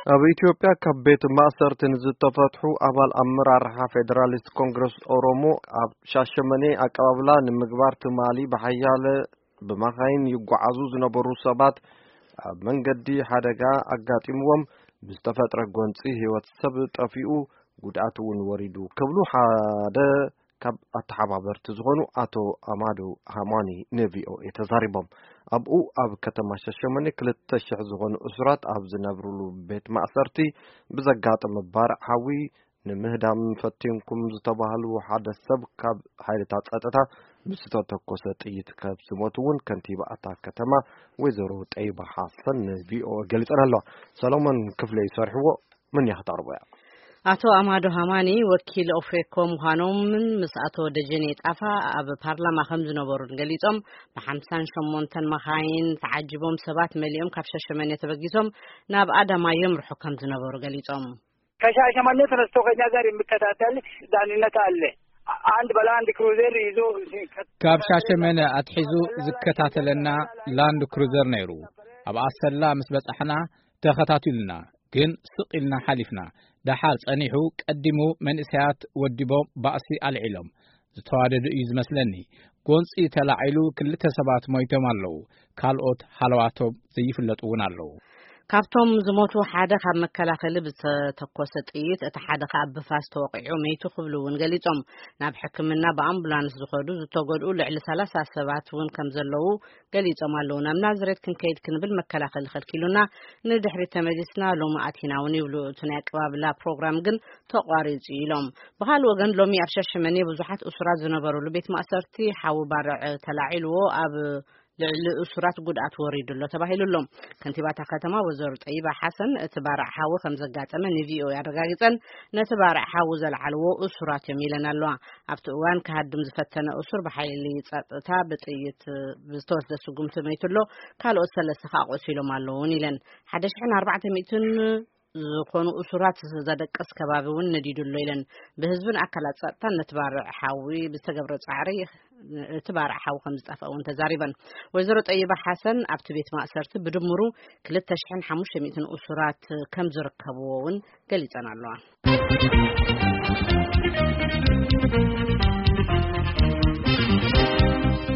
ኣብ ኢትዮጵያ ካብ ቤት ማእሰርትን ዝተፈትሑ ኣባል ኣመራርሓ ፌደራሊስት ኮንግረስ ኦሮሞ ኣብ ሻሸመኔ ኣቀባብላ ንምግባር ትማሊ በሓያለ ብመኻይን ይጓዓዙ ዝነበሩ ሰባት ኣብ መንገዲ ሓደጋ ኣጋጢምዎም ብዝተፈጥረ ጎንፂ ህይወት ሰብ ጠፊኡ ጉድኣት እውን ወሪዱ ክብሉ ሓደ ካብ ኣተሓባበርቲ ዝኾኑ ኣቶ ኣማዶ ሃማኒ ንቪኦኤ ተዛሪቦም ኣብኡ ኣብ ከተማ ሻሸመኔ 2,000 ዝኾኑ እስራት ኣብ ዝነብሩሉ ቤት ማእሰርቲ ብዘጋጠመ ባርዕ ሓዊ ንምህዳም ፈቲንኩም ዝተባሃሉ ሓደ ሰብ ካብ ሓይልታት ጸጥታ ብዝተተኮሰ ጥይት ካብ ዝሞቱ እውን ከንቲባ እታ ከተማ ወይዘሮ ጠይባ ሓሰን ንቪኦኤ ገሊፀን ኣለዋ። ሰሎሞን ክፍለ ይሰርሕዎ ምን ያህታርቦያ አቶ አማዶ ሃማኒ ወኪል ኦፌኮ ምዃኖም ምስ አቶ ደጀኔ ጣፋ ኣብ ፓርላማ ከም ዝነበሩ ገሊጾም ብ58 መኻይን ተዓጅቦም ሰባት መሊኦም ካብ ሻሸመኔ ተበጊሶም ናብ አዳማ የምርሑ ከም ዝነበሩ ገሊጾም ከሻሸመኔ ተነስቶ ከኛ ጋር የሚከታተል ዳንነት አለ አንድ በላንድ ክሩዘር ይዞ ካብ ሻሸመኔ አትሒዙ ዝከታተለና ላንድ ክሩዘር ነይሩ ኣብ አሰላ ምስ በጻሕና ተኸታቲሉና ግን ስቂልና ሓሊፍና ዳሓር ጸኒሑ ቀዲሙ መንእሰያት ወዲቦም ባእሲ አልዒሎም ዝተዋደዱ እዩ ዝመስለኒ ጎንፂ ተላዒሉ ክልተ ሰባት ሞይቶም ኣለዉ ካልኦት ሓለዋቶም ዘይፍለጡ እውን ኣለዉ ካብቶም ዝሞቱ ሓደ ካብ መከላኸሊ ብዝተተኮሰ ጥይት እቲ ሓደ ካብ ብፋስ ተወቂዑ መይቱ ክብሉ እውን ገሊጾም ናብ ሕክምና በአምቡላንስ ዝኸዱ ዝተጎድኡ ልዕሊ 30 ሰባት እውን ከም ዘለዉ ገሊጾም ኣለዉ ናብ ናዝሬት ክንከይድ ክንብል መከላኸሊ ኸልኪሉና ንድሕሪት ተመሊስና ሎሚ ኣቲና እውን ይብሉ እቲ ናይ ኣቀባብላ ፕሮግራም ግን ተቋሪጹ ኢሎም ብኻልእ ወገን ሎሚ ኣብ ሻሸመኔ ብዙሓት እስራት ዝነበሩሉ ቤት ማእሰርቲ ሓዊ ባርዕ ተላዒልዎ ኣብ ልዕሊ እስራት ጉድኣት ወሪዱሎ ተባሂሉሎም ከንቲባታ ከተማ ወይዘሮ ጠይባ ሓሰን እቲ ባርዕ ሓዊ ከም ዘጋጠመ ንቪኦኤ ያረጋግጸን ነቲ ባርዕ ሓዊ ዘልዓልዎ እስራት እዮም ኢለን ኣለዋ ኣብቲ እዋን ክሃድም ዝፈተነ እስር ብሓይሊ ጸጥታ ብጥይት ብዝተወሰደ ስጉምቲ መይቱሎ ካልኦት 3 ቆሲሎም ኣለውን ኢለን 1400 ዝኾኑ እስራት ዘደቀስ ከባቢ እውን ነዲዱሎ ኢለን ብህዝብን አካላት ጸጥታ ነትባርዕ ሓዊ ብዝተገብረ ጻዕሪ እትባርዕ ሓዊ ከም ዝጠፋውን ተዛሪበን ወይዘሮ ጠይባ ሓሰን ኣብቲ ቤት ማእሰርቲ ብድምሩ 2500 እስራት ከም ዝርከብዎን ገሊጸን ኣለዋ